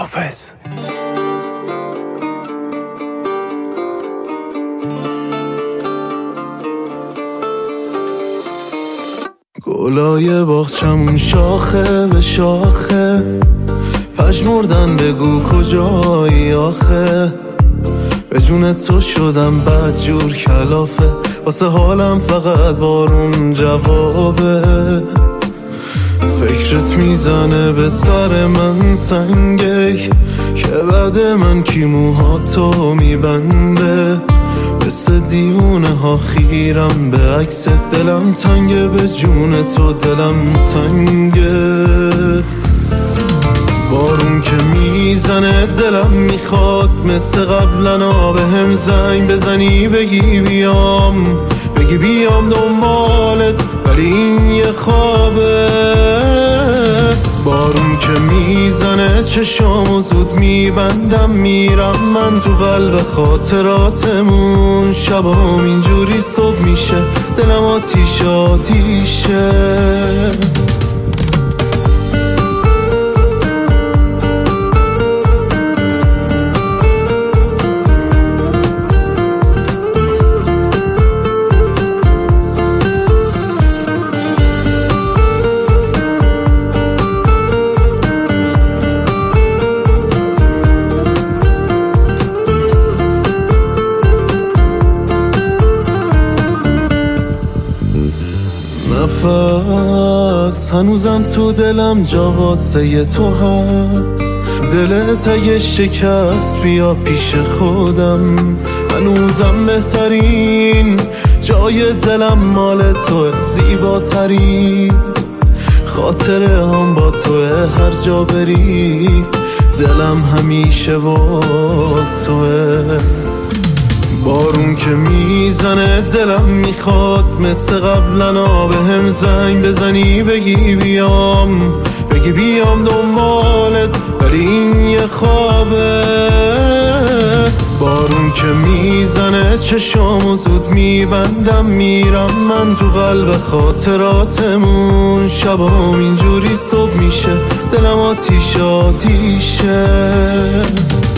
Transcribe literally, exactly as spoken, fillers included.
خداحافظ. گلای باغچمون شاخه به شاخه، پژمردن بگو کجایی آخه. به جون تو شدم بدجور کلافه، واسه حالم فقط بارون جوابه. فکرت میزنه به سر من سنگک، که بعد من کی موهاتو میبنده. مثل دیوونه ها خیرم به عکس دلم تنگه، به جون تو دلم تنگه. بارون که میزنه دلم میخواد مثل قبلنا به هم زنگ بزنی بگی بیام، بگی بیام دنبالت، ولی این یه خوابه. بارون که میزنه چشامو زود میبندم، میرم من تو قلب خاطراتمون. شبام اینجوری صبح میشه، دلم آتیش آتیشه. نفس هنوزم تو دلم جا واسه تو هست، دلت اگه شکست بیا پیش خودم. هنوزم بهترین جای دلم مال تو، زیباترین خاطره هم با تو. هر جا بری دلم همیشه با توه. بارون که میزنه دلم میخواد مثل قبلنا به هم زنگ بزنی بگی بیام، بگی بیام دنبالت، ولی این یه خوابه. بارون که میزنه چشامو زود میبندم، میرم من تو قلب خاطراتمون. شبام اینجوری صبح میشه، دلم آتیش آتیشه.